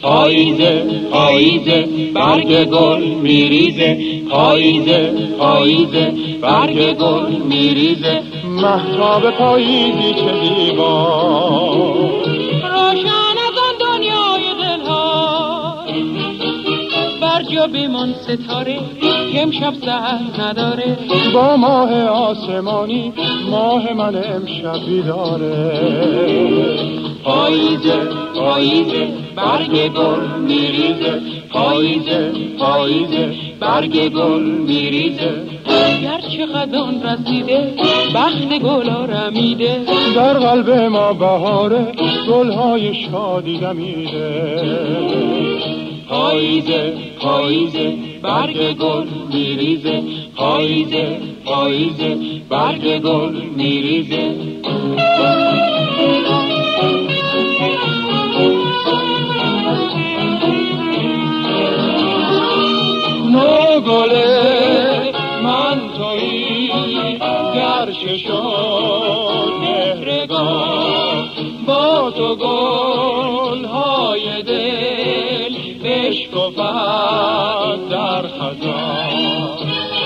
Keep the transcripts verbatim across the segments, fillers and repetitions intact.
پاییزه پاییزه برگ گل میریزه، پاییزه پاییزه برگ گل میریزه. مهتاب پاییزی چه زیبا، روشن از آن دنیای دلها، برجا بمان ستاره که امشب سر نداره. با ماه آسمانی ماه من امشب بیداره. پاییزه پاییزه برگ گل میریزه، پاییزه پاییزه برگ گل میریزه. گرچه قدان رسیده بخت گلا رمیده، در قلب ما بهاره گلهای شادی دمیده. پاییزه پاییزه برگ گل میریزه، پاییزه پاییزه برگ گل میریزه. نو گله من تویی گرچه شد مهرگان، با تو گلهای دل بشکفد در خزان.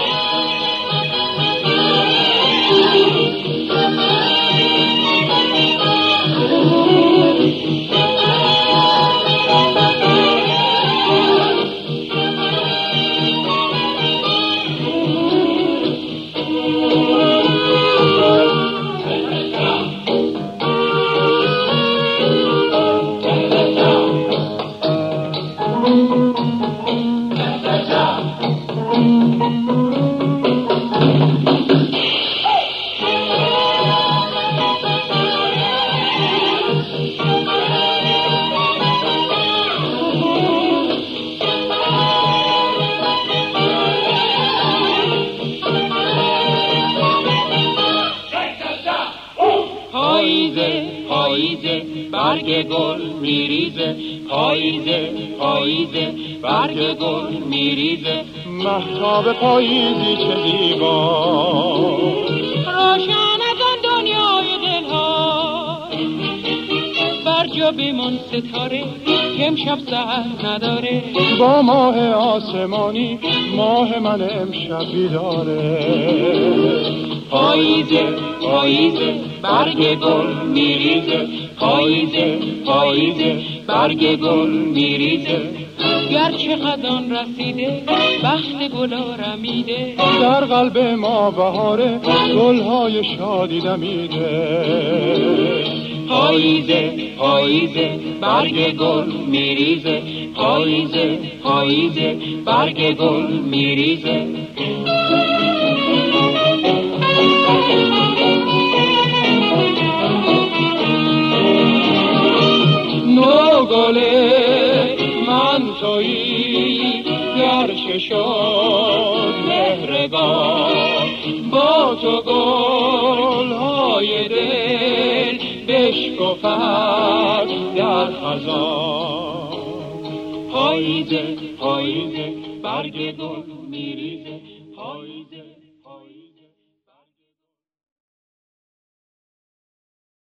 پاییزه پاییزه برگ گل میریزه، پاییزه پاییزه برگ گل میریزه. مهتاب پاییزی چه زیبا، روشن از آن دنیای دلها، برجا بمان ستاره که امشب سر نداره. با ماه آسمانی ماه من امشب بیداره. پاییزه پاییزه برگ گل میریزه، پاییزه پاییزه برگ گل میریزه. گرچه قدان رسیده بخت گلا رمیده، در قلب ما بهاره گلهای شادی دمیده. پاییزه پاییزه برگ گل میریزه، پاییزه پاییزه برگ گل میریزه. نو گله من تویی گرچه شد مهرگان، با تو گلهای دل بشکفد در خزان. پاییزه پاییزه برگ گل میریزه.